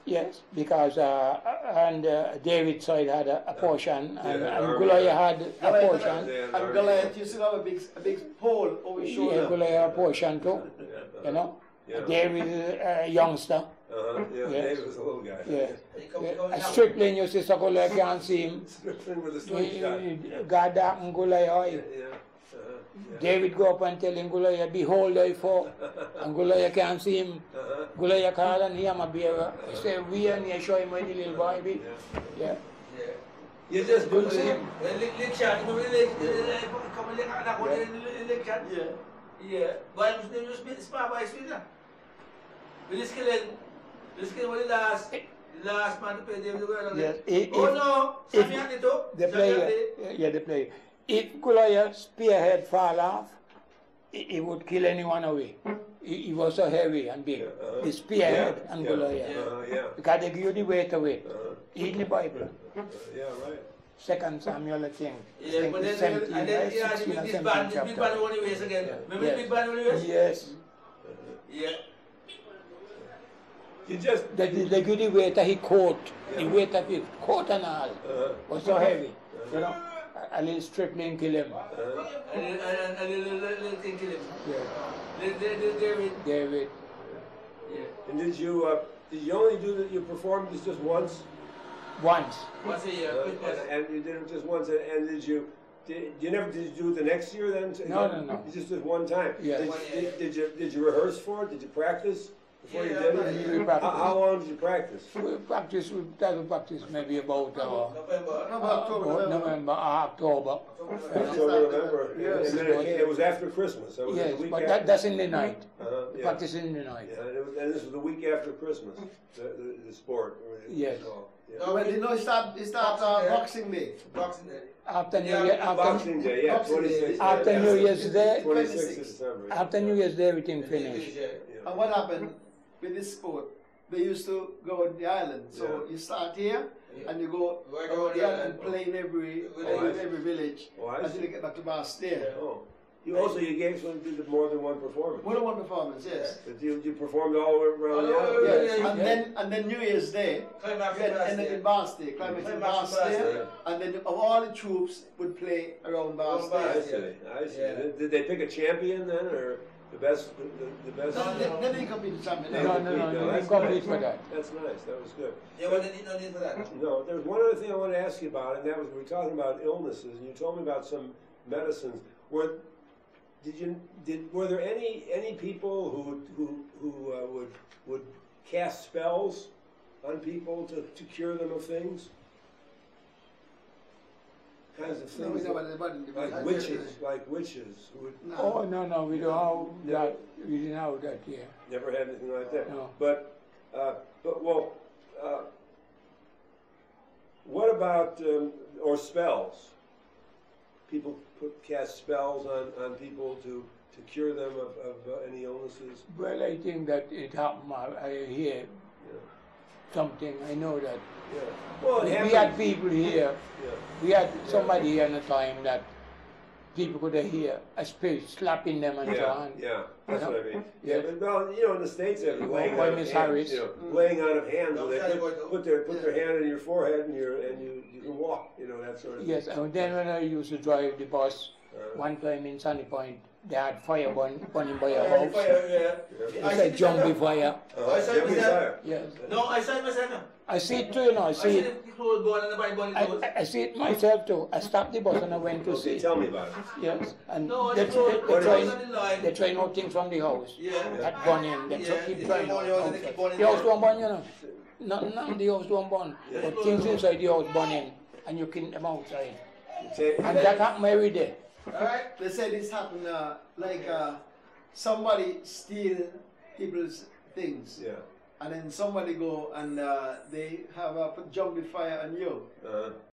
Yes, because David's side had a portion, and Goliath had a portion. And Goliath used to have a big pole over his shoulder. Yeah, Goliath had a portion too. You know, David is a youngster. David was a little guy. Yeah. Stripling used to say Goliath can't see him. Stripling with a slingshot. God darkened Goliath eye. David go up and tell him, Goliath, behold thy foe. And Goliath can't see him. Goliath called and he am a bearer. He said, we and he show him where the little boy be. Yeah. You just couldn't see him. Lick shot, come and lick shot. Yeah. But I'm just smart by speed. This killing was the last man to play David Goliath. Yes. Oh no, Sammy had it too. They play. If Goliath spearhead fall off, he would kill anyone away. He was so heavy and big. The spearhead and Goliath. Because they give you the weight of it. In the Bible. Right. 2 Samuel, I think. Yeah, but then, 17, and then, right? 16 or this 17 band chapter. only ways again. Remember the big band only ways? Yes. Yeah. You just... They give the weight of his coat. The weight of his coat and all was so heavy. You know? A little stripling kill him. And a little thing kill him. Yeah. David. Yeah. And did you only do that, you performed this just once? Once. Once a year. And you did it just once, and did you do it the next year then? No. You just did one time? Yes. Did you rehearse for it? Did you practice before you did it? We practiced. How long did you practice? We practice maybe about November, October. November. Yes. And then it was after Christmas. So Yes, the week but after. that's in the night. Yeah. Practice in the night. Yeah, and this was the week after Christmas, the sport. Yes. No, but you know, it start Boxing Day. Boxing Day. After New Year, Boxing Day, yeah, Boxing Day. 26th. After New Year's Day, 26th of December. Yeah. after New Year's Day, everything finished. And what happened with this sport? They used to go on the island. So you start here and you go around the island and play in every village until you get back to Bastille. Oh. You gave some did more than one performance. More than one performance, yes. But you performed all the way around the island. Yes. And then New Year's Day, you ended in Bastille, climax in Bastille, and then all the troops would play around Bastille. I see. Did they pick a champion then, or the best? No, they didn't compete the champion. No, they compete for that. That's nice. That was good. Yeah, well, no need for that. No, there's one other thing I want to ask you about, and that was we were talking about illnesses, and you told me about some medicines. Were there any people who would cast spells on people to cure them of things? Kinds of things like witches who would. Oh no, we don't have that. We didn't have that here. Never had anything like that. No. But what about or spells? People cast spells on people to cure them of any illnesses. Well, I think that it happened. I hear something. I know that. Yeah. Well, we had people here. Yeah. We had somebody here in the time that people could hear a spirit slapping them and so on. Yeah, that's what I mean. Yeah. But well, in the States, they have laying on of hands. Harris. Laying on of hands, where they put their hand on your forehead and you can walk. That sort of. Yes, and then when I used to drive the bus, one time in Sunny Point, they had fire burning by a house. It's a jumpy fire. Jumpy fire. Yes. No, I saw it myself. I see it too, I see it. I see it myself too. I stopped the bus and I went to see. Tell me about it. Yes, and No, they they try out things from the house. At burning, they keep trying. The The house don't burn, Nothing the house don't burn. But things inside the house burning, and you kill them outside. And that happens every day. Alright, they say this happened somebody steal people's things. Yeah. And then somebody go and they have put jumpy fire on you.